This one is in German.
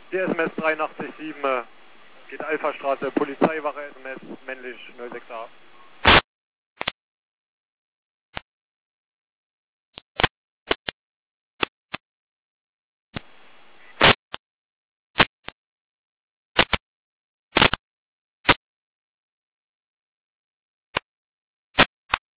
Die SMS 837 geht Alpha-Straße, Polizeiwache SMS, männlich 06a.